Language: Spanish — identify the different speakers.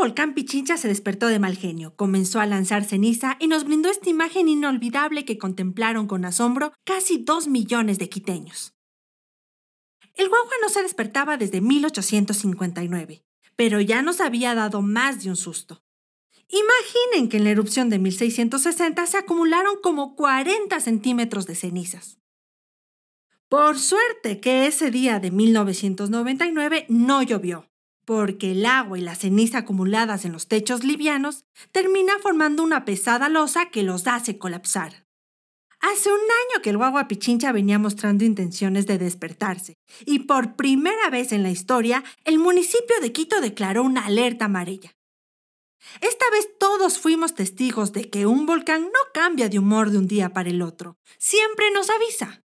Speaker 1: volcán Pichincha se despertó de mal genio, comenzó a lanzar ceniza y nos brindó esta imagen inolvidable que contemplaron con asombro casi 2 millones de quiteños. El Guagua no se despertaba desde 1859, pero ya nos había dado más de un susto. Imaginen que en la erupción de 1660 se acumularon como 40 centímetros de cenizas. Por suerte que ese día de 1999 no llovió, porque el agua y la ceniza acumuladas en los techos livianos termina formando una pesada losa que los hace colapsar. Hace un año que el Guagua Pichincha venía mostrando intenciones de despertarse, y por primera vez en la historia, el municipio de Quito declaró una alerta amarilla. Esta vez todos fuimos testigos de que un volcán no cambia de humor de un día para el otro, siempre nos avisa.